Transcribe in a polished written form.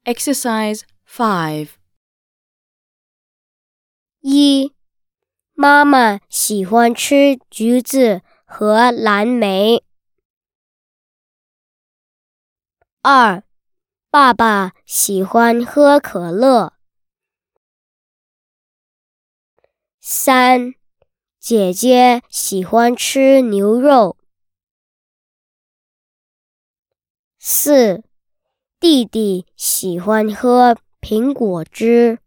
Exercise 5. 1. 妈妈喜欢吃橘子和蓝莓。2. 爸爸喜欢喝可乐。3. 姐姐喜欢吃牛肉。4. 弟弟喜欢喝苹果汁。